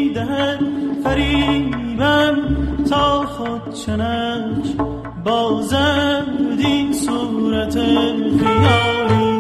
میدهد فریبم تا خود چنش بازد این صورت خیالی.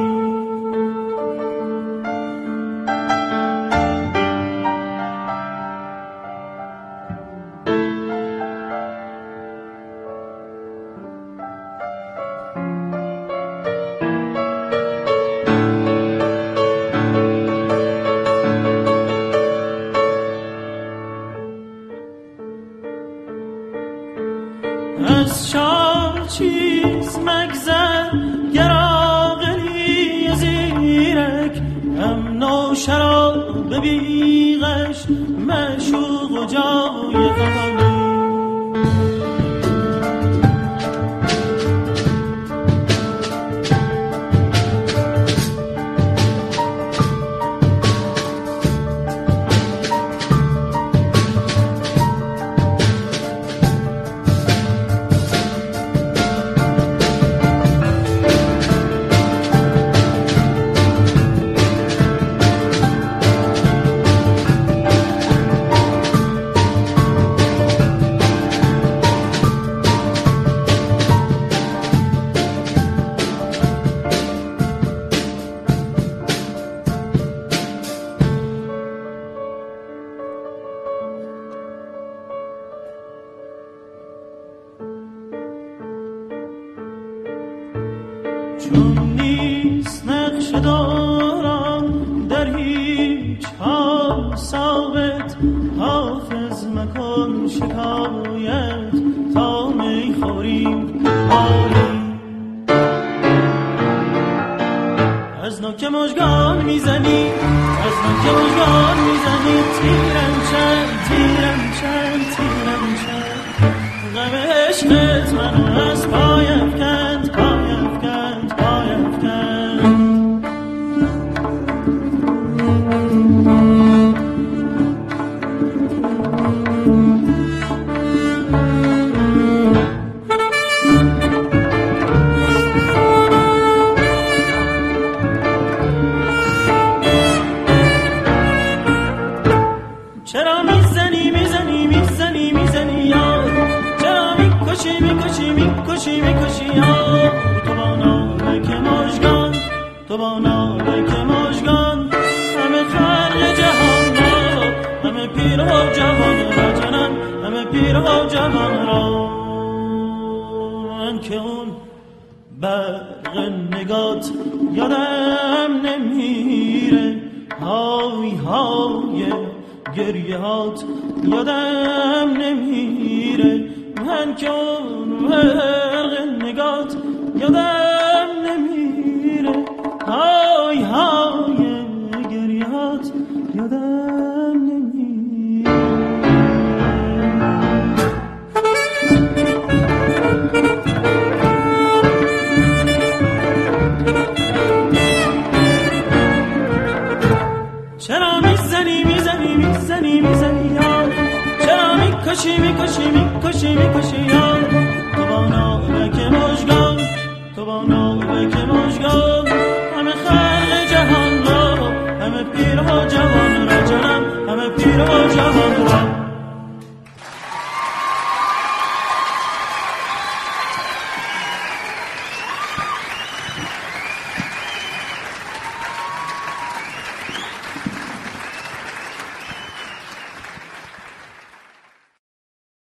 از شاه چیز مگذر گر عاقلی زیرک، هم نو شراب بیغش مشوق و جای غمانی. چون نیست نقش دارم در هیچ حال ثابت، حافظ مکن شکایت تا می خوریم حالی. از نوک مژگان میزنی، از نوک مژگان میزنی، تیرم چند تیرم چند تیرم چند، غم عشقت منو از پای افکند پای افکند پای افکند. چرا میزنی میزنی میزنی میزنی یار، چرا میکشی میکشی میکشی میکشی یار. تو با نالک مژگان، تو با نالک مژگان، همه خلق جهان را، همه پیر و جوان را جانم، همه پیر و جوان را. من که اون برق نگات یادم نمیره، های های گریه هات یادم نمیره. من که اون برق نگات یادم نمیره، های های گریه هات یادم نمیره. چرا میزنی میزنی میزنی میزنی یار، چرا میکشی میکشی میکشی میکشی یار. تو با نالک مژگان، تو با نالک مژگان، همه خلق جهان را، همه پیر و جوان را جانم، همه پیر و جوان را.